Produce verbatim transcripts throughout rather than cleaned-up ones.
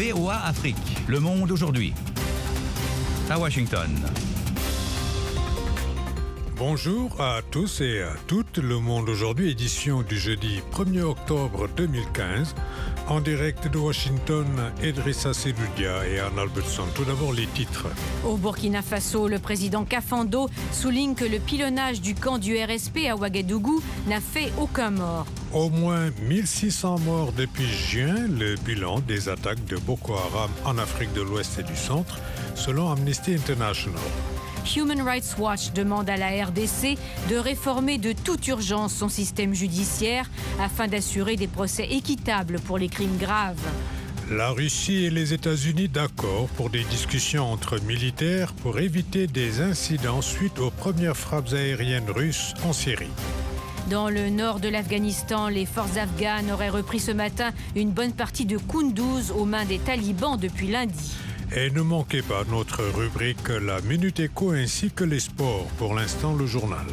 V O A Afrique, Le Monde aujourd'hui. À Washington. Bonjour à tous et à toutes. Le Monde aujourd'hui, édition du jeudi premier octobre deux mille quinze. En direct de Washington, Idrissa Seloudia et Anne Albertson. Tout d'abord, les titres. Au Burkina Faso, le président Kafando souligne que le pilonnage du camp du R S P à Ouagadougou n'a fait aucun mort. Au moins mille six cents morts depuis juin, le bilan des attaques de Boko Haram en Afrique de l'Ouest et du Centre, selon Amnesty International. Human Rights Watch demande à la R D C de réformer de toute urgence son système judiciaire afin d'assurer des procès équitables pour les crimes graves. La Russie et les États-Unis d'accord pour des discussions entre militaires pour éviter des incidents suite aux premières frappes aériennes russes en Syrie. Dans le nord de l'Afghanistan, les forces afghanes auraient repris ce matin une bonne partie de Kunduz aux mains des talibans depuis lundi. Et ne manquez pas notre rubrique La Minute Éco ainsi que les sports. Pour l'instant, le journal.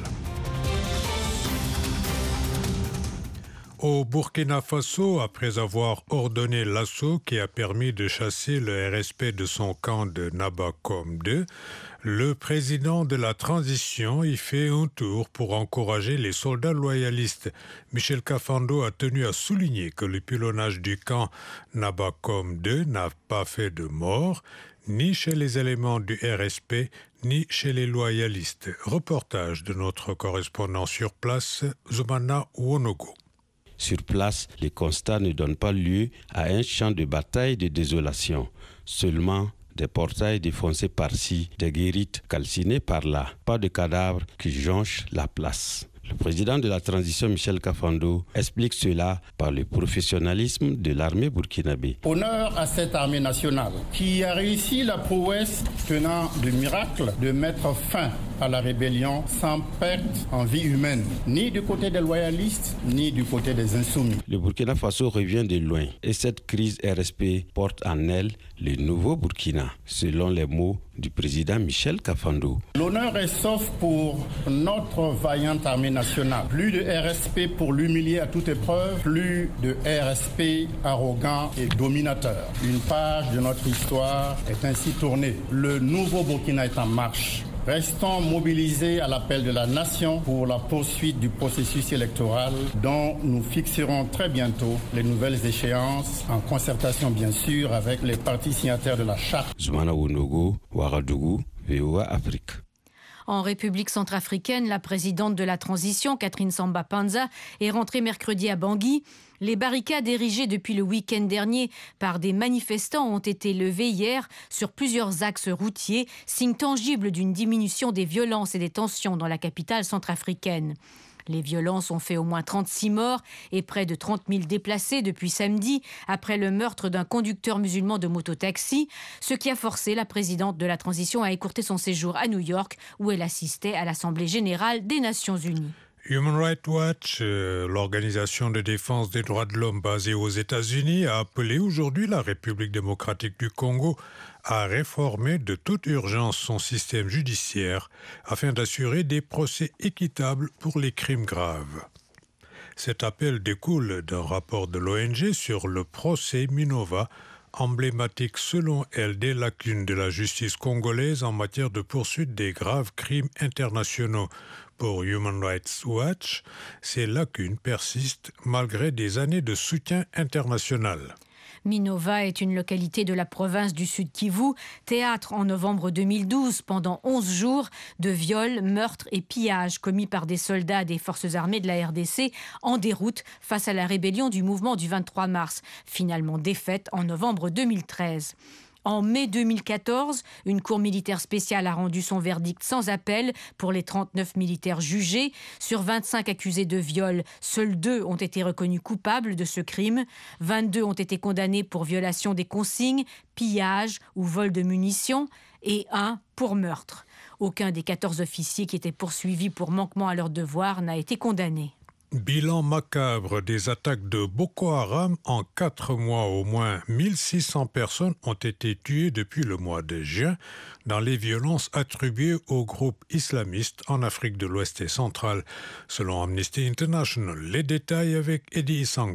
Au Burkina Faso, après avoir ordonné l'assaut qui a permis de chasser le R S P de son camp de Nabakom deux, le président de la transition y fait un tour pour encourager les soldats loyalistes. Michel Kafando a tenu à souligner que le pilonnage du camp Nabakom deux n'a pas fait de mort, ni chez les éléments du R S P, ni chez les loyalistes. Reportage de notre correspondant sur place, Zoumana Wonogo. Sur place, les constats ne donnent pas lieu à un champ de bataille de désolation. Seulement des portails défoncés par-ci, des guérites calcinées par-là. Pas de cadavres qui jonchent la place. Le président de la transition, Michel Kafando, explique cela par le professionnalisme de l'armée burkinabé. Honneur à cette armée nationale qui a réussi la prouesse tenant de miracle de mettre fin à la rébellion sans perte en vie humaine, ni du côté des loyalistes, ni du côté des insoumis. Le Burkina Faso revient de loin et cette crise R S P porte en elle le nouveau Burkina, selon les mots du président Michel Kafando. L'honneur est sauf pour notre vaillante armée nationale. Plus de R S P pour l'humilier à toute épreuve, plus de R S P arrogant et dominateur. Une page de notre histoire est ainsi tournée. Le nouveau Burkina est en marche. Restons mobilisés à l'appel de la nation pour la poursuite du processus électoral dont nous fixerons très bientôt les nouvelles échéances en concertation bien sûr avec les partis signataires de la charte. Zoumana Wonogo, Ouagadougou, V O A Afrique. En République centrafricaine, la présidente de la transition, Catherine Samba Panza, est rentrée mercredi à Bangui. Les barricades érigées depuis le week-end dernier par des manifestants ont été levées hier sur plusieurs axes routiers, signe tangible d'une diminution des violences et des tensions dans la capitale centrafricaine. Les violences ont fait au moins trente-six morts et près de trente mille déplacés depuis samedi après le meurtre d'un conducteur musulman de mototaxi, ce qui a forcé la présidente de la transition à écourter son séjour à New York où elle assistait à l'Assemblée générale des Nations unies. Human Rights Watch, euh, l'organisation de défense des droits de l'homme basée aux États-Unis, a appelé aujourd'hui la République démocratique du Congo à réformer de toute urgence son système judiciaire afin d'assurer des procès équitables pour les crimes graves. Cet appel découle d'un rapport de l'O N G sur le procès Minova, emblématique selon elle des lacunes de la justice congolaise en matière de poursuite des graves crimes internationaux. Pour Human Rights Watch, ces lacunes persistent malgré des années de soutien international. Minova est une localité de la province du Sud Kivu, théâtre en novembre deux mille douze pendant onze jours de viols, meurtres et pillages commis par des soldats des forces armées de la R D C en déroute face à la rébellion du mouvement du vingt-trois mars, finalement défaite en novembre deux mille treize. En mai deux mille quatorze, une cour militaire spéciale a rendu son verdict sans appel pour les trente-neuf militaires jugés. Sur vingt-cinq accusés de viol, seuls deux ont été reconnus coupables de ce crime. vingt-deux ont été condamnés pour violation des consignes, pillage ou vol de munitions et un pour meurtre. Aucun des quatorze officiers qui étaient poursuivis pour manquement à leurs devoirs n'a été condamné. Bilan macabre des attaques de Boko Haram. En quatre mois, au moins mille six cents personnes ont été tuées depuis le mois de juin dans les violences attribuées au groupe islamiste en Afrique de l'Ouest et centrale, selon Amnesty International. Les détails avec Eddie Isango.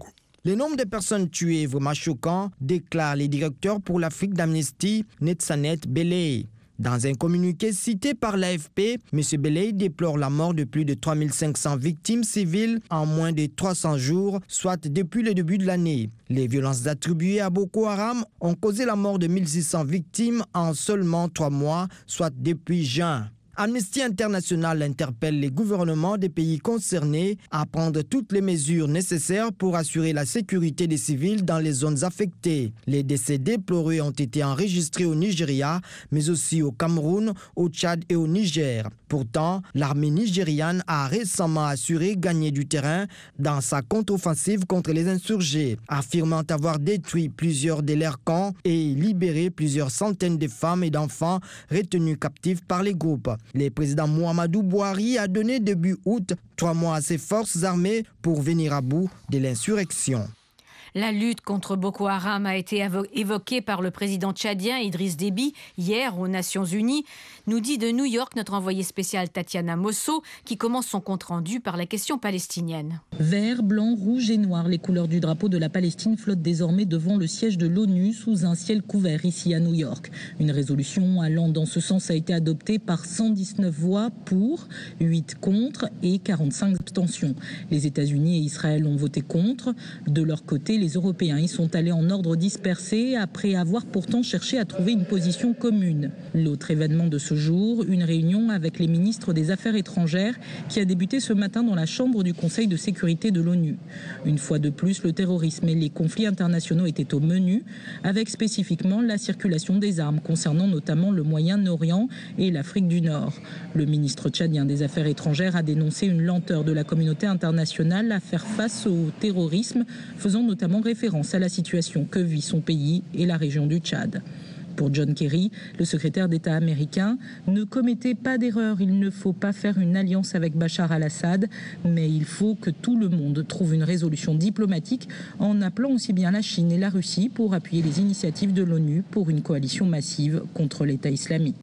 Le nombre de personnes tuées est vraiment choquant, déclare le directeur pour l'Afrique d'Amnesty, Netsanet Belay. Dans un communiqué cité par l'A F P, M. Belay déplore la mort de plus de trois mille cinq cents victimes civiles en moins de trois cents jours, soit depuis le début de l'année. Les violences attribuées à Boko Haram ont causé la mort de mille six cents victimes en seulement trois mois, soit depuis juin. Amnesty International interpelle les gouvernements des pays concernés à prendre toutes les mesures nécessaires pour assurer la sécurité des civils dans les zones affectées. Les décès déplorés ont été enregistrés au Nigeria, mais aussi au Cameroun, au Tchad et au Niger. Pourtant, l'armée nigériane a récemment assuré gagner du terrain dans sa contre-offensive contre les insurgés, affirmant avoir détruit plusieurs de leurs camps et libéré plusieurs centaines de femmes et d'enfants retenus captifs par les groupes. Le président Muhammadu Buhari a donné début août trois mois à ses forces armées pour venir à bout de l'insurrection. La lutte contre Boko Haram a été évoquée par le président tchadien Idriss Déby hier aux Nations Unies, nous dit de New York notre envoyée spéciale Tatiana Mosso, qui commence son compte-rendu par la question palestinienne. Vert, blanc, rouge et noir, les couleurs du drapeau de la Palestine flottent désormais devant le siège de l'ONU sous un ciel couvert ici à New York. Une résolution allant dans ce sens a été adoptée par cent dix-neuf voix pour, huit contre et quarante-cinq abstentions. Les États-Unis et Israël ont voté contre. De leur côté, les Européens y sont allés en ordre dispersé après avoir pourtant cherché à trouver une position commune. L'autre événement de ce jour, une réunion avec les ministres des Affaires étrangères qui a débuté ce matin dans la chambre du Conseil de sécurité de l'ONU. Une fois de plus, le terrorisme et les conflits internationaux étaient au menu, avec spécifiquement la circulation des armes concernant notamment le Moyen-Orient et l'Afrique du Nord. Le ministre tchadien des Affaires étrangères a dénoncé une lenteur de la communauté internationale à faire face au terrorisme, faisant notamment référence à la situation que vit son pays et la région du Tchad. Pour John Kerry, le secrétaire d'État américain, ne commettez pas d'erreur, il ne faut pas faire une alliance avec Bachar al-Assad, mais il faut que tout le monde trouve une résolution diplomatique en appelant aussi bien la Chine et la Russie pour appuyer les initiatives de l'ONU pour une coalition massive contre l'État islamique.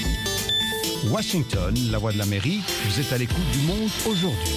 Washington, la voix de l'Amérique, vous êtes à l'écoute du monde aujourd'hui.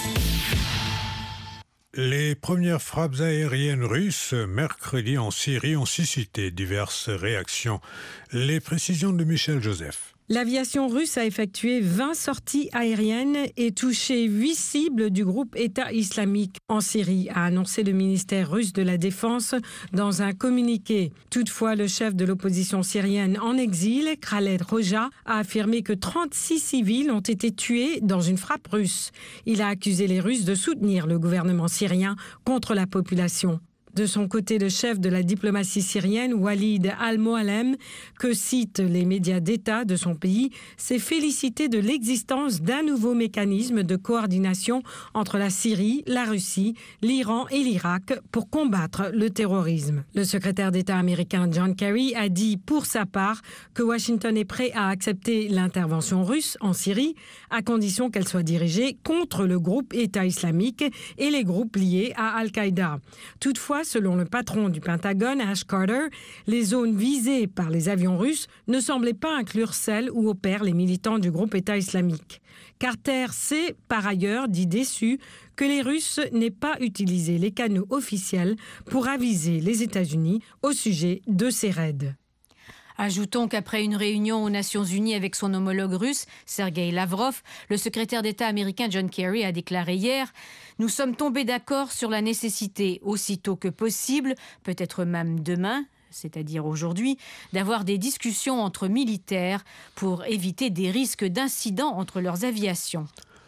Les premières frappes aériennes russes mercredi en Syrie ont suscité diverses réactions. Les précisions de Michel Joseph. L'aviation russe a effectué vingt sorties aériennes et touché huit cibles du groupe État islamique en Syrie, a annoncé le ministère russe de la Défense dans un communiqué. Toutefois, le chef de l'opposition syrienne en exil, Khaled Roja, a affirmé que trente-six civils ont été tués dans une frappe russe. Il a accusé les Russes de soutenir le gouvernement syrien contre la population. De son côté, le chef de la diplomatie syrienne, Walid al-Moallem, que citent les médias d'État de son pays, s'est félicité de l'existence d'un nouveau mécanisme de coordination entre la Syrie, la Russie, l'Iran et l'Irak pour combattre le terrorisme. Le secrétaire d'État américain John Kerry a dit pour sa part que Washington est prêt à accepter l'intervention russe en Syrie à condition qu'elle soit dirigée contre le groupe État islamique et les groupes liés à Al-Qaïda. Toutefois, selon le patron du Pentagone, Ash Carter, les zones visées par les avions russes ne semblaient pas inclure celles où opèrent les militants du groupe État islamique. Carter sait, par ailleurs, dit déçu, que les Russes n'aient pas utilisé les canaux officiels pour aviser les États-Unis au sujet de ces raids. Ajoutons qu'après une réunion aux Nations Unies avec son homologue russe, Sergueï Lavrov, le secrétaire d'État américain John Kerry a déclaré hier « Nous sommes tombés d'accord sur la nécessité, aussitôt que possible, peut-être même demain, c'est-à-dire aujourd'hui, d'avoir des discussions entre militaires pour éviter des risques d'incidents entre leurs aviations. »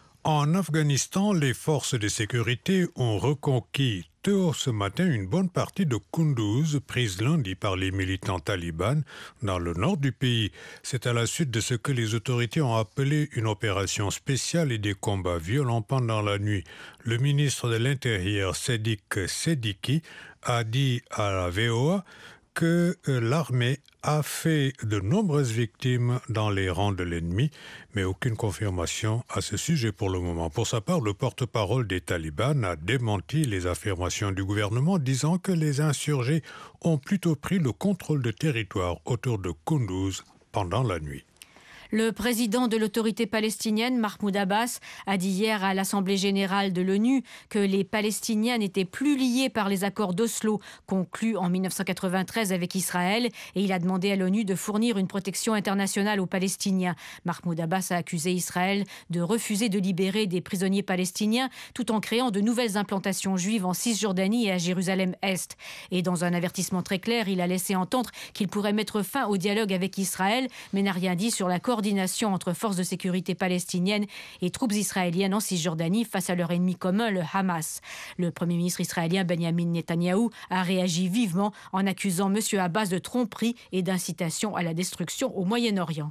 En Afghanistan, les forces de sécurité ont reconquis tôt ce matin une bonne partie de Kunduz, prise lundi par les militants talibans dans le nord du pays. C'est à la suite de ce que les autorités ont appelé une opération spéciale et des combats violents pendant la nuit. Le ministre de l'Intérieur, Sédik Sédiki, a dit à la V O A que l'armée a fait de nombreuses victimes dans les rangs de l'ennemi, mais aucune confirmation à ce sujet pour le moment. Pour sa part, le porte-parole des talibans a démenti les affirmations du gouvernement, disant que les insurgés ont plutôt pris le contrôle de territoire autour de Kunduz pendant la nuit. Le président de l'autorité palestinienne, Mahmoud Abbas, a dit hier à l'Assemblée générale de l'ONU que les Palestiniens n'étaient plus liés par les accords d'Oslo conclus en dix-neuf cent quatre-vingt-treize avec Israël et il a demandé à l'ONU de fournir une protection internationale aux Palestiniens. Mahmoud Abbas a accusé Israël de refuser de libérer des prisonniers palestiniens tout en créant de nouvelles implantations juives en Cisjordanie et à Jérusalem-Est. Et dans un avertissement très clair, il a laissé entendre qu'il pourrait mettre fin au dialogue avec Israël, mais n'a rien dit sur la coordination entre forces de sécurité palestiniennes et troupes israéliennes en Cisjordanie face à leur ennemi commun, le Hamas. Le Premier ministre israélien Benjamin Netanyahou a réagi vivement en accusant M. Abbas de tromperie et d'incitation à la destruction au Moyen-Orient.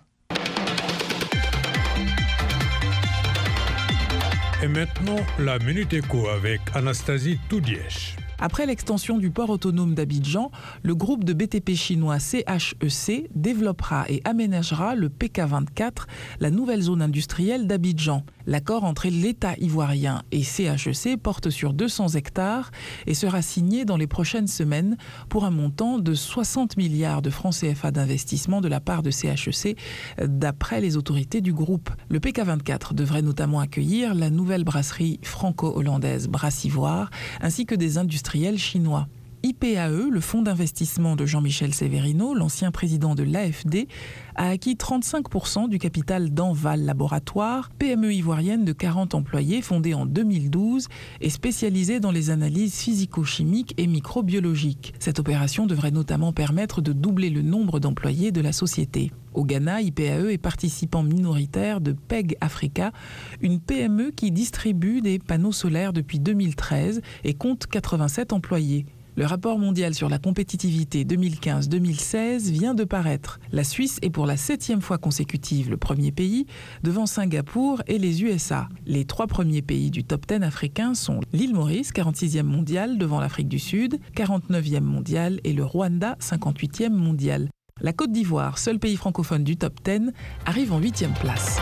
Et maintenant, la Minute Éco avec Anastasie Toudièche. Après l'extension du port autonome d'Abidjan, le groupe de B T P chinois C H E C développera et aménagera le P K vingt-quatre, la nouvelle zone industrielle d'Abidjan. L'accord entre l'État ivoirien et C H E C porte sur deux cents hectares et sera signé dans les prochaines semaines pour un montant de soixante milliards de francs C F A d'investissement de la part de C H E C, d'après les autorités du groupe. Le P K vingt-quatre devrait notamment accueillir la nouvelle brasserie franco-hollandaise Brassivoire, ainsi que des industriels chinois. I P A E, le fonds d'investissement de Jean-Michel Severino, l'ancien président de l'A F D, a acquis trente-cinq pour cent du capital d'Enval Laboratoire, P M E ivoirienne de quarante employés fondée en deux mille douze et spécialisée dans les analyses physico-chimiques et microbiologiques. Cette opération devrait notamment permettre de doubler le nombre d'employés de la société. Au Ghana, I P A E est participant minoritaire de P E G Africa, une P M E qui distribue des panneaux solaires depuis deux mille treize et compte quatre-vingt-sept employés. Le rapport mondial sur la compétitivité deux mille quinze deux mille seize vient de paraître. La Suisse est pour la septième fois consécutive le premier pays, devant Singapour et les U S A. Les trois premiers pays du top dix africain sont l'île Maurice, quarante-sixième mondial, devant l'Afrique du Sud, quarante-neuvième mondial, et le Rwanda, cinquante-huitième mondial. La Côte d'Ivoire, seul pays francophone du top dix, arrive en huitième place.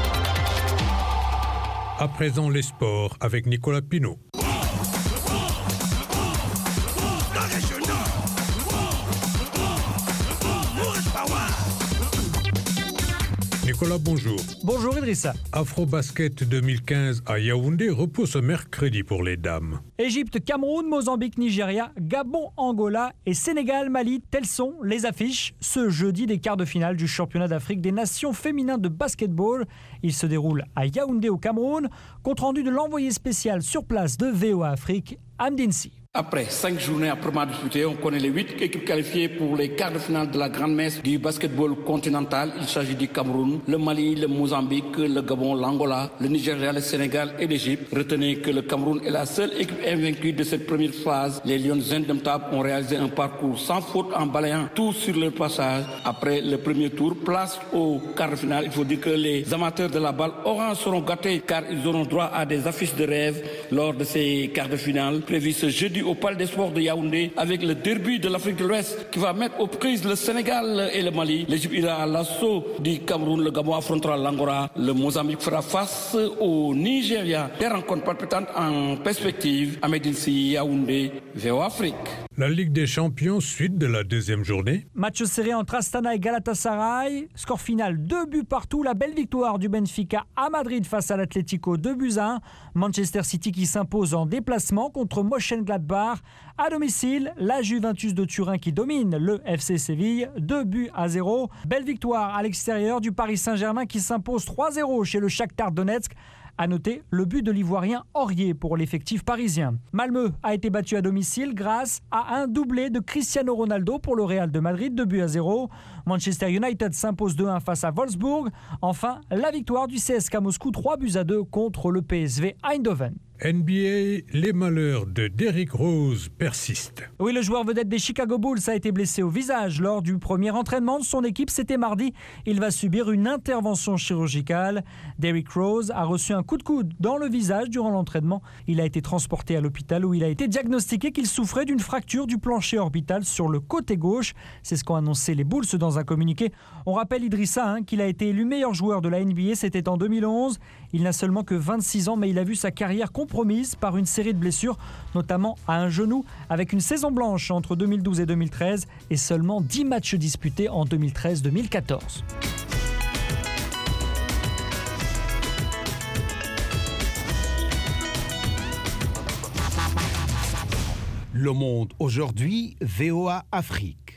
À présent, les sports avec Nicolas Pinault. Nicolas, bonjour. Bonjour Idrissa. Afrobasket deux mille quinze à Yaoundé repose ce mercredi pour les dames. Égypte, Cameroun, Mozambique, Nigeria, Gabon, Angola et Sénégal, Mali, telles sont les affiches ce jeudi des quarts de finale du championnat d'Afrique des nations féminins de basketball. Il se déroule à Yaoundé au Cameroun. Compte rendu de l'envoyé spécial sur place de V O A Afrique, Amdinsi. Après cinq journées à disputées, on connaît les huit équipes qualifiées pour les quarts de finale de la grande messe du basketball continental. Il s'agit du Cameroun, le Mali, le Mozambique, le Gabon, l'Angola, le Nigeria, le Sénégal et l'Égypte. Retenez que le Cameroun est la seule équipe invaincue de cette première phase. Les Lions indomptables ont réalisé un parcours sans faute en balayant tout sur leur passage. Après le premier tour, place au quart de finale. Il faut dire que les amateurs de la balle orange seront gâtés car ils auront droit à des affiches de rêve lors de ces quarts de finale prévus ce jeudi au Palais des Sports de Yaoundé avec le derby de l'Afrique de l'Ouest qui va mettre aux prises le Sénégal et le Mali. L'Égypte ira à l'assaut du Cameroun, le Gabon affrontera l'Angola, le Mozambique fera face au Nigeria. Des rencontres palpitantes en perspective à Medinsi, Yaoundé, V O A Afrique. La Ligue des Champions, suite de la deuxième journée. Match serré entre Astana et Galatasaray. Score final, deux buts partout. La belle victoire du Benfica à Madrid face à l'Atlético, deux buts à un. Manchester City qui s'impose en déplacement contre Mönchengladbach. À domicile, la Juventus de Turin qui domine le F C Séville, deux buts à zéro. Belle victoire à l'extérieur du Paris Saint-Germain qui s'impose trois zéro chez le Shakhtar Donetsk. À noter le but de l'Ivoirien Aurier pour l'effectif parisien. Malmö a été battu à domicile grâce à un doublé de Cristiano Ronaldo pour le Real de Madrid, deux buts à zéro. Manchester United s'impose deux un face à Wolfsburg. Enfin, la victoire du C S K Moscou, trois buts à deux contre le P S V Eindhoven. N B A, les malheurs de Derrick Rose persistent. Oui, le joueur vedette des Chicago Bulls a été blessé au visage lors du premier entraînement de son équipe. C'était mardi. Il va subir une intervention chirurgicale. Derrick Rose a reçu un coup de coude dans le visage durant l'entraînement. Il a été transporté à l'hôpital où il a été diagnostiqué qu'il souffrait d'une fracture du plancher orbital sur le côté gauche. C'est ce qu'ont annoncé les Bulls dans un communiqué. On rappelle Idrissa hein, qu'il a été élu meilleur joueur de la N B A. C'était en deux mille onze. Il n'a seulement que vingt-six ans, mais il a vu sa carrière compromise par une série de blessures, notamment à un genou, avec une saison blanche entre deux mille douze et deux mille treize et seulement dix matchs disputés en deux mille treize deux mille quatorze. Le Monde aujourd'hui, V O A Afrique.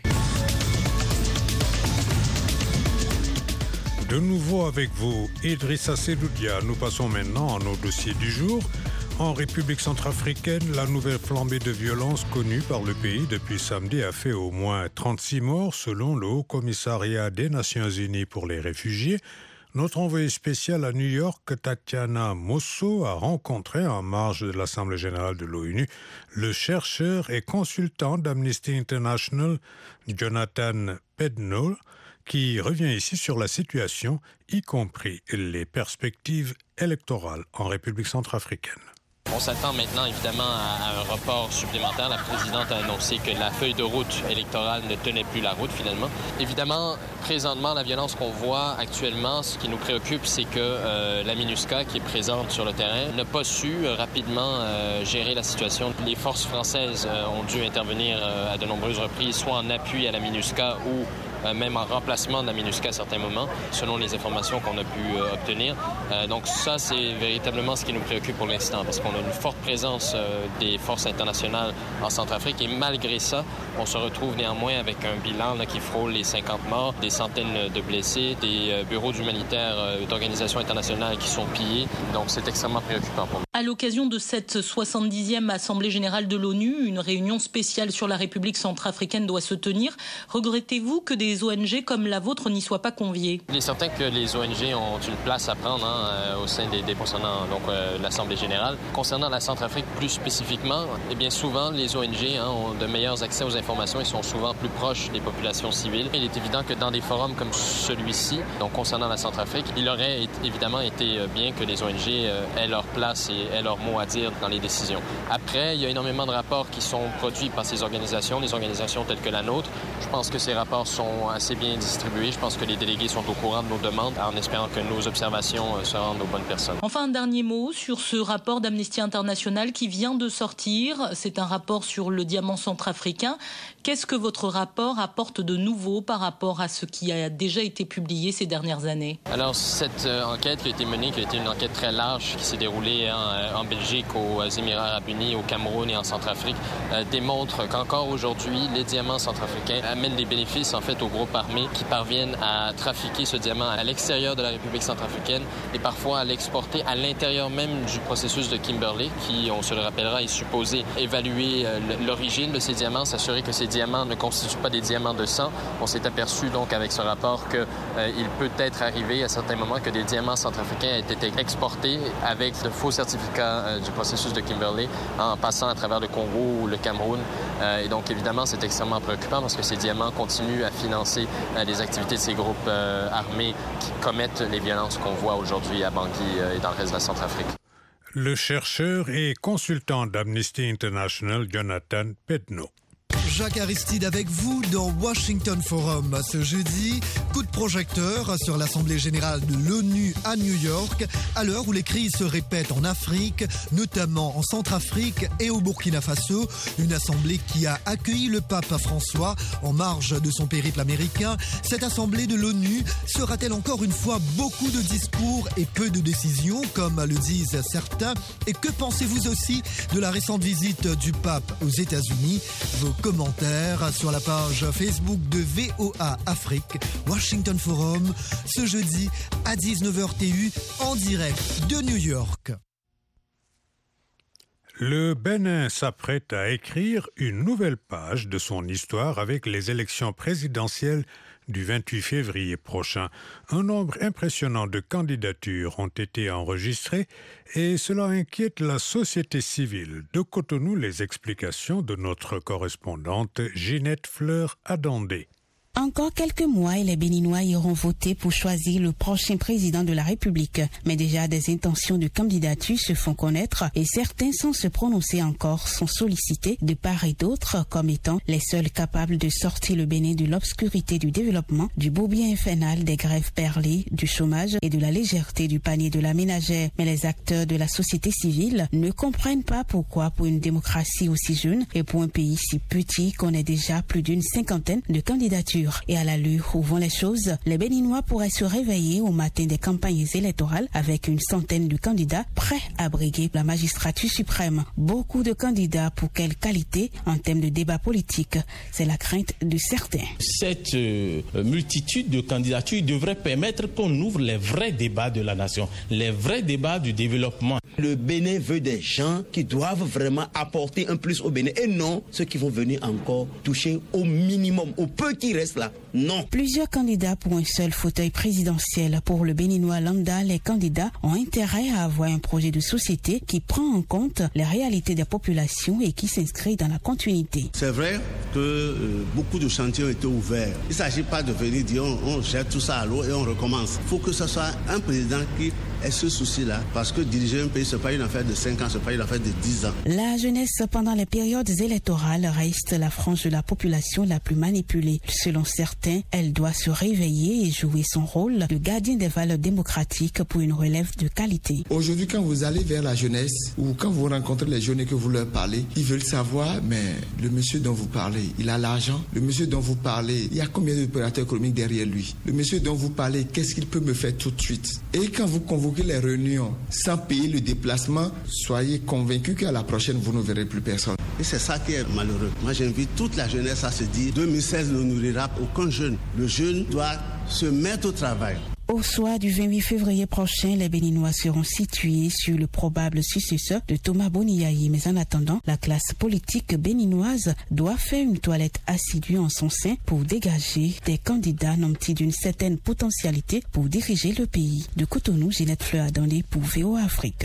De nouveau avec vous, Idrissa Seloudia. Nous passons maintenant à nos dossiers du jour. En République centrafricaine, la nouvelle flambée de violence connue par le pays depuis samedi a fait au moins trente-six morts selon le Haut Commissariat des Nations Unies pour les réfugiés. Notre envoyé spécial à New York, Tatiana Mosso, a rencontré en marge de l'Assemblée générale de l'ONU le chercheur et consultant d'Amnesty International, Jonathan Pedno, qui revient ici sur la situation, y compris les perspectives électorales en République centrafricaine. On s'attend maintenant évidemment à un report supplémentaire. La présidente a annoncé que la feuille de route électorale ne tenait plus la route finalement. Évidemment, présentement, la violence qu'on voit actuellement, ce qui nous préoccupe, c'est que euh, la MINUSCA qui est présente sur le terrain n'a pas su euh, rapidement euh, gérer la situation. Les forces françaises euh, ont dû intervenir euh, à de nombreuses reprises, soit en appui à la MINUSCA ou Euh, même en remplacement de la MINUSCA à certains moments, selon les informations qu'on a pu euh, obtenir. Euh, donc ça, c'est véritablement ce qui nous préoccupe pour l'instant, parce qu'on a une forte présence euh, des forces internationales en Centrafrique, et malgré ça, on se retrouve néanmoins avec un bilan là, qui frôle les cinquante morts, des centaines de blessés, des euh, bureaux d'humanitaires euh, d'organisations internationales qui sont pillés. Donc c'est extrêmement préoccupant pour nous. À l'occasion de cette soixante-dixième Assemblée générale de l'ONU, une réunion spéciale sur la République centrafricaine doit se tenir. Regrettez-vous que des O N G comme la vôtre n'y soient pas conviées? Il est certain que les O N G ont une place à prendre hein, au sein des, des concernant donc euh, l'Assemblée générale. Concernant la Centrafrique plus spécifiquement, eh bien souvent les O N G hein, ont de meilleurs accès aux informations et sont souvent plus proches des populations civiles. Il est évident que dans des forums comme celui-ci, donc concernant la Centrafrique, il aurait évidemment été bien que les O N G euh, aient leur place et aient leur mot à dire dans les décisions. Après, il y a énormément de rapports qui sont produits par ces organisations, des organisations telles que la nôtre. Je pense que ces rapports sont assez bien distribués. Je pense que les délégués sont au courant de nos demandes en espérant que nos observations se rendent aux bonnes personnes. Enfin, un dernier mot sur ce rapport d'Amnesty International qui vient de sortir. C'est un rapport sur le diamant centrafricain. Qu'est-ce que votre rapport apporte de nouveau par rapport à ce qui a déjà été publié ces dernières années? Alors, cette euh, enquête qui a été menée, qui a été une enquête très large, qui s'est déroulée en, en Belgique, aux Émirats arabes unis, au Cameroun et en Centrafrique, euh, démontre qu'encore aujourd'hui, les diamants centrafricains amènent des bénéfices en fait aux groupes armés qui parviennent à trafiquer ce diamant à l'extérieur de la République centrafricaine et parfois à l'exporter à l'intérieur même du processus de Kimberley, qui, on se le rappellera, est supposé évaluer euh, l'origine de ces diamants, s'assurer que ces diamants ne constituent pas des diamants de sang. On s'est aperçu donc avec ce rapport qu'il euh, peut être arrivé à certains moments que des diamants centrafricains aient été exportés avec de faux certificats euh, du processus de Kimberley en passant à travers le Congo ou le Cameroun. Euh, et donc évidemment, c'est extrêmement préoccupant parce que ces diamants continuent à financer euh, les activités de ces groupes euh, armés qui commettent les violences qu'on voit aujourd'hui à Bangui euh, et dans le reste de la Centrafrique. Le chercheur et consultant d'Amnesty International, Jonathan Pedno. Jacques Aristide avec vous dans Washington Forum. Ce jeudi, coup de projecteur sur l'Assemblée générale de l'ONU à New York, à l'heure où les crises se répètent en Afrique, notamment en Centrafrique et au Burkina Faso. Une assemblée qui a accueilli le pape François en marge de son périple américain. Cette assemblée de l'ONU sera-t-elle encore une fois beaucoup de discours et peu de décisions, comme le disent certains? Et que pensez-vous aussi de la récente visite du pape aux États-Unis? Vos commentaires sur la page Facebook de V O A Afrique, Washington Forum, ce jeudi à dix-neuf heures T U en direct de New York. Le Bénin s'apprête à écrire une nouvelle page de son histoire avec les élections présidentielles du vingt-huit février prochain. Un nombre impressionnant de candidatures ont été enregistrées et cela inquiète la société civile. De Cotonou, les explications de notre correspondante Ginette Fleur-Adandé. Encore quelques mois et les Béninois iront voter pour choisir le prochain président de la République. Mais déjà des intentions de candidature se font connaître et certains sans se prononcer encore sont sollicités de part et d'autre comme étant les seuls capables de sortir le Bénin de l'obscurité du développement, du bourbier infernal des grèves perlées, du chômage et de la légèreté du panier de la ménagère. Mais les acteurs de la société civile ne comprennent pas pourquoi pour une démocratie aussi jeune et pour un pays si petit qu'on ait déjà plus d'une cinquantaine de candidatures. candidature. Et à l'allure où vont les choses, les Béninois pourraient se réveiller au matin des campagnes électorales avec une centaine de candidats prêts à briguer la magistrature suprême. Beaucoup de candidats pour quelle qualité en termes de débat politique? C'est la crainte de certains. Cette euh, multitude de candidatures devrait permettre qu'on ouvre les vrais débats de la nation, les vrais débats du développement. Le Bénin veut des gens qui doivent vraiment apporter un plus au Bénin et non ceux qui vont venir encore toucher au minimum, au peu qui reste là. Non. Plusieurs candidats pour un seul fauteuil présidentiel. Pour le Béninois lambda, les candidats ont intérêt à avoir un projet de société qui prend en compte les réalités des populations et qui s'inscrit dans la continuité. C'est vrai que euh, beaucoup de chantiers ont été ouverts. Il ne s'agit pas de venir dire on, on jette tout ça à l'eau et on recommence. Il faut que ce soit un président qui ait ce souci-là, parce que diriger un pays, ce n'est pas une affaire de cinq ans, ce n'est pas une affaire de dix ans. La jeunesse pendant les périodes électorales reste la frange de la population la plus manipulée. Selon certains, elle doit se réveiller et jouer son rôle de gardien des valeurs démocratiques pour une relève de qualité. Aujourd'hui, quand vous allez vers la jeunesse ou quand vous rencontrez les jeunes et que vous leur parlez, ils veulent savoir, mais le monsieur dont vous parlez, il a l'argent. Le monsieur dont vous parlez, il y a combien d'opérateurs économiques derrière lui? Le monsieur dont vous parlez, qu'est-ce qu'il peut me faire tout de suite? Et quand vous convoquez les réunions sans payer le déplacement, soyez convaincus qu'à la prochaine, vous ne verrez plus personne. Et c'est ça qui est malheureux. Moi, j'invite toute la jeunesse à se dire deux mille seize ne nourrira aucun jeune. Le jeune doit se mettre au travail. Au soir du vingt-huit février prochain, les Béninois seront situés sur le probable successeur de Thomas Boniaï. Mais en attendant, la classe politique béninoise doit faire une toilette assidue en son sein pour dégager des candidats nantis d'une certaine potentialité pour diriger le pays. De Cotonou, Ginette Fleur-Adandé pour V O A Afrique.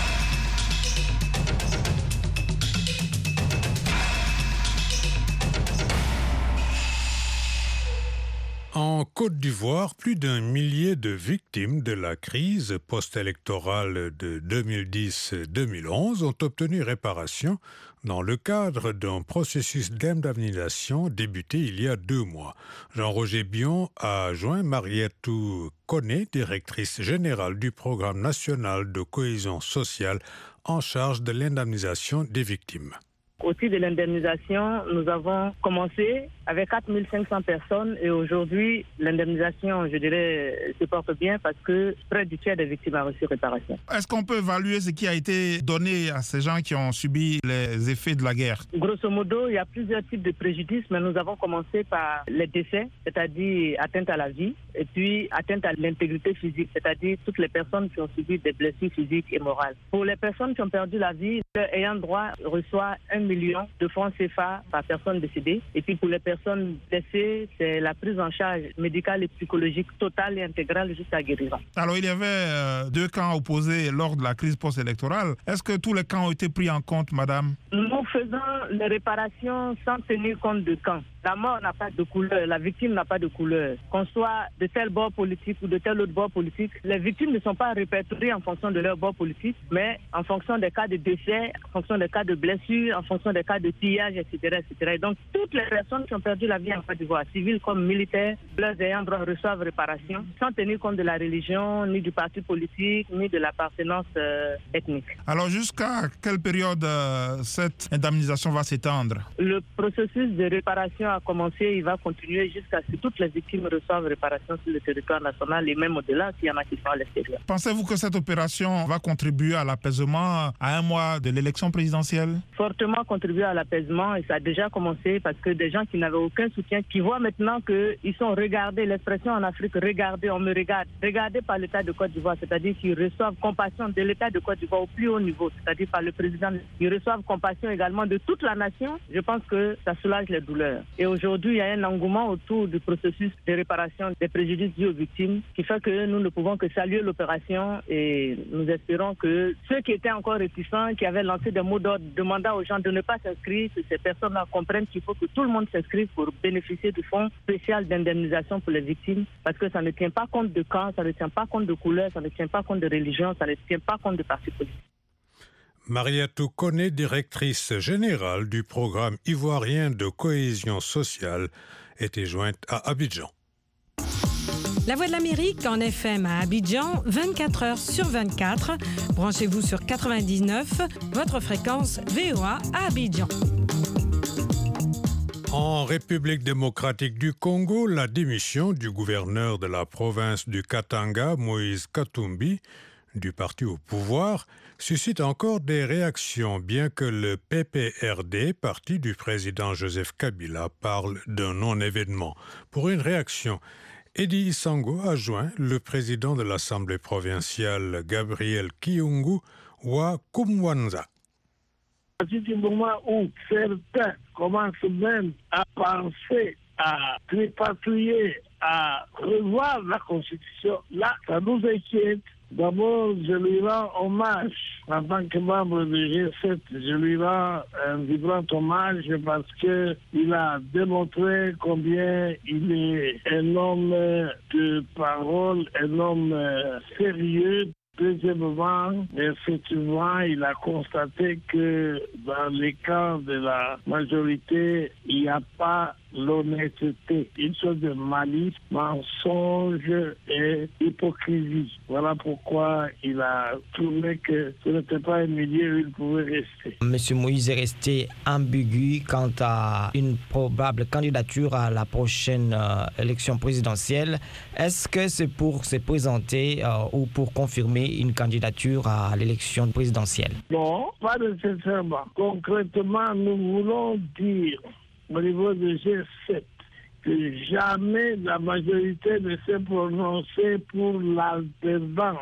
En Côte d'Ivoire, plus d'un millier de victimes de la crise post-électorale de deux mille dix deux mille onze ont obtenu réparation dans le cadre d'un processus d'indemnisation débuté il y a deux mois. Jean-Roger Bion a joint Marietou Koné, directrice générale du Programme national de cohésion sociale en charge de l'indemnisation des victimes. Au titre de l'indemnisation, nous avons commencé avec quatre mille cinq cents personnes et aujourd'hui, l'indemnisation, je dirais, se porte bien parce que près du tiers des victimes a reçu réparation. Est-ce qu'on peut évaluer ce qui a été donné à ces gens qui ont subi les effets de la guerre? Grosso modo, il y a plusieurs types de préjudices, mais nous avons commencé par les décès, c'est-à-dire atteinte à la vie, et puis atteinte à l'intégrité physique, c'est-à-dire toutes les personnes qui ont subi des blessures physiques et morales. Pour les personnes qui ont perdu la vie, leur ayant droit reçoit un million de francs C F A par personne décédée. Et puis pour les personnes blessées, c'est la prise en charge médicale et psychologique totale et intégrale jusqu'à guérison. Alors il y avait euh, deux camps opposés lors de la crise post-électorale. Est-ce que tous les camps ont été pris en compte, madame? Nous faisons les réparations sans tenir compte de camp. La mort n'a pas de couleur, la victime n'a pas de couleur. Qu'on soit de tel bord politique ou de tel autre bord politique, les victimes ne sont pas répertoriées en fonction de leur bord politique, mais en fonction des cas de décès, en fonction des cas de blessures, en fonction des cas de pillage, et cetera, et cetera. Et donc, toutes les personnes qui ont perdu la vie en Côte d'Ivoire, civiles comme militaires, leurs ayants droit reçoivent réparation, sans tenir compte de la religion, ni du parti politique, ni de l'appartenance euh, ethnique. Alors, jusqu'à quelle période euh, cette indemnisation va s'étendre? Le processus de réparation a commencé, il va continuer jusqu'à ce que toutes les victimes reçoivent réparation sur le territoire national et même au-delà s'il y en a qui sont à l'extérieur. Pensez-vous que cette opération va contribuer à l'apaisement à un mois de l'élection présidentielle? Fortement contribuer à l'apaisement et ça a déjà commencé parce que des gens qui n'avaient aucun soutien, qui voient maintenant qu'ils sont regardés, l'expression en Afrique, regardez, on me regarde, regardés par l'État de Côte d'Ivoire, c'est-à-dire qu'ils reçoivent compassion de l'État de Côte d'Ivoire au plus haut niveau, c'est-à-dire par le président, ils reçoivent compassion également de toute la nation. Je pense que ça soulage les douleurs. Et aujourd'hui, il y a un engouement autour du processus de réparation des préjudices dus aux victimes qui fait que nous ne pouvons que saluer l'opération et nous espérons que ceux qui étaient encore réticents, qui avaient lancé des mots d'ordre demandant aux gens de ne pas s'inscrire, que ces personnes-là comprennent qu'il faut que tout le monde s'inscrive pour bénéficier du fonds spécial d'indemnisation pour les victimes parce que ça ne tient pas compte de camp, ça ne tient pas compte de couleur, ça ne tient pas compte de religion, ça ne tient pas compte de parti politique. Marietou Koné, directrice générale du programme ivoirien de cohésion sociale, était jointe à Abidjan. La Voix de l'Amérique en F M à Abidjan, vingt-quatre heures sur vingt-quatre. Branchez-vous sur quatre-vingt-dix-neuf, votre fréquence V O A à Abidjan. En République démocratique du Congo, la démission du gouverneur de la province du Katanga, Moïse Katumbi, du parti au pouvoir, suscite encore des réactions, bien que le P P R D, parti du président Joseph Kabila, parle d'un non-événement. Pour une réaction, Eddie Isango a joint le président de l'Assemblée provinciale, Gabriel Kiyungu wa Kumwanza. C'est du moment où certains commencent même à penser à tripatouiller, à revoir la Constitution, là, ça nous inquiète. D'abord, je lui rends hommage en tant que membre du G sept. Je lui rends un vibrant hommage parce qu'il a démontré combien il est un homme de parole, un homme sérieux. Deuxièmement, effectivement, il a constaté que dans les camps de la majorité, il n'y a pas l'honnêteté, une sorte de malice, mensonge et hypocrisie. Voilà pourquoi il a trouvé que ce n'était pas un milieu où il pouvait rester. Monsieur Moïse est resté ambigu quant à une probable candidature à la prochaine euh, élection présidentielle. Est-ce que c'est pour se présenter euh, ou pour confirmer une candidature à l'élection présidentielle? Non, pas nécessairement. Concrètement, nous voulons dire au niveau du G sept que jamais la majorité ne s'est prononcée pour l'alternance,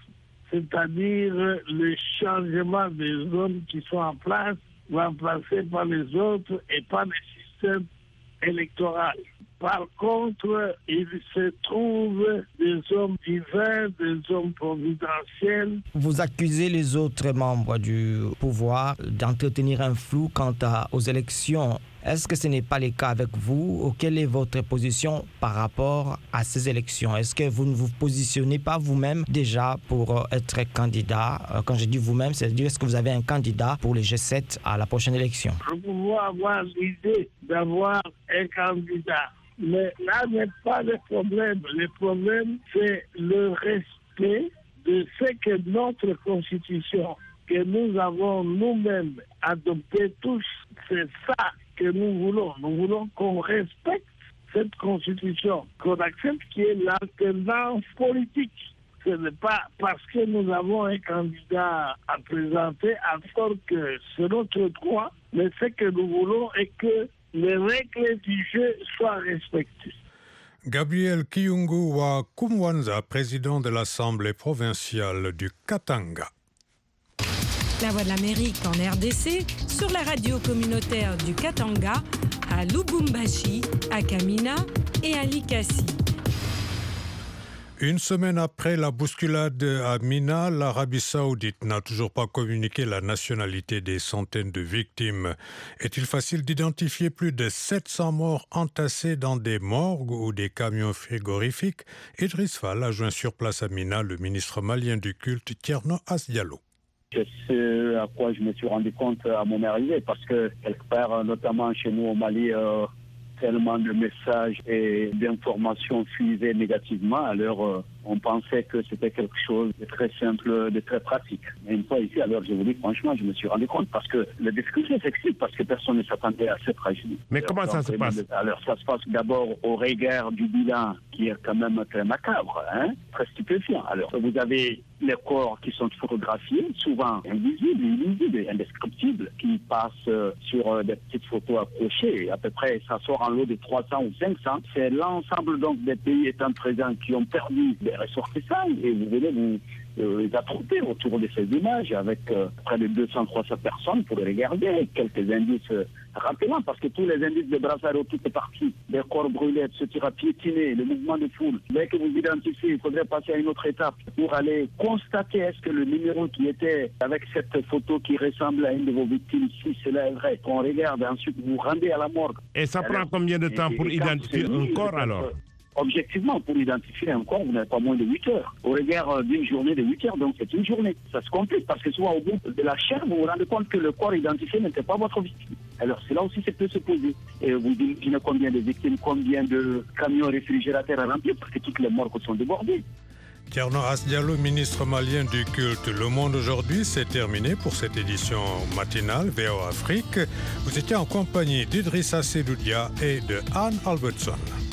c'est-à-dire le changement des hommes qui sont en place, remplacés par les autres et par le système électoral. Par contre, il se trouve des hommes divers, des hommes providentiels. Vous accusez les autres membres du pouvoir d'entretenir un flou quant à, aux élections. Est-ce que ce n'est pas le cas avec vous? Quelle est votre position par rapport à ces élections? Est-ce que vous ne vous positionnez pas vous-même déjà pour être candidat? Quand je dis vous-même, c'est-à-dire est-ce que vous avez un candidat pour le G sept à la prochaine élection? Nous pouvons avoir l'idée d'avoir un candidat. Mais là n'est pas le problème. Le problème, c'est le respect de ce que notre Constitution, que nous avons nous-mêmes adopté tous, c'est ça que nous voulons. Nous voulons qu'on respecte cette Constitution, qu'on accepte qu'il y ait l'alternance politique. Ce n'est pas parce que nous avons un candidat à présenter, alors que c'est notre droit, mais ce que nous voulons est que les règles du jeu soient respectées. Gabriel Kiyungu wa Kumwanza, président de l'Assemblée provinciale du Katanga. La Voix de l'Amérique en R D C, sur la radio communautaire du Katanga, à Lubumbashi, à Kamina et à Likasi. Une semaine après la bousculade à Mina, l'Arabie saoudite n'a toujours pas communiqué la nationalité des centaines de victimes. Est-il facile d'identifier plus de sept cents morts entassés dans des morgues ou des camions frigorifiques? Idriss Fall a joint sur place à Mina le ministre malien du culte Thierno Asdialo. C'est ce à quoi je me suis rendu compte à mon arrivée, parce que quelque part, notamment chez nous au Mali, euh, tellement de messages et d'informations fuisaient négativement. Alors, euh, on pensait que c'était quelque chose de très simple, de très pratique. Mais une fois ici, alors je vous dis franchement, je me suis rendu compte parce que le difficulté s'explique parce que personne ne s'attendait à cette tragédie. Mais alors, comment ça se passe? Alors, ça se passe d'abord au regard du bilan qui est quand même très macabre, hein, très stupéfiant. Alors, vous avez les corps qui sont photographiés, souvent invisibles, illisibles, indescriptibles, qui passent euh, sur euh, des petites photos accrochées. À peu près, ça sort en lot de trois cents ou cinq cents. C'est l'ensemble donc des pays étant présents qui ont perdu des ressortissants et vous venez vous euh, les attroper autour de ces images avec euh, près de deux cents à trois cents personnes pour les regarder, quelques indices euh, rappelants, parce que tous les indices de brassard tout est parti, des corps brûlés, et cetera, piétinés, le mouvement de foule. Dès que vous identifiez, il faudrait passer à une autre étape pour aller constater est-ce que le numéro qui était avec cette photo qui ressemble à une de vos victimes, si cela est vrai, qu'on regarde, ensuite vous rendez à la morgue. Et ça alors, prend combien de temps et, pour et identifier un corps alors? Objectivement, pour identifier un corps, vous n'avez pas moins de huit heures. Au regard d'une journée de huit heures, donc c'est une journée. Ça se complique parce que souvent au bout de la chaîne, vous vous rendez compte que le corps identifié n'était pas votre victime. Alors c'est là aussi que ça peut se poser. Et vous imaginez combien de victimes, combien de camions réfrigérateurs à remplir parce que toutes les morgues sont débordées. Thierno Asdiallo, ministre malien du culte. Le Monde aujourd'hui, c'est terminé pour cette édition matinale V O Afrique. Vous étiez en compagnie d'Idrissa Sedoudia et de Anne Albertson.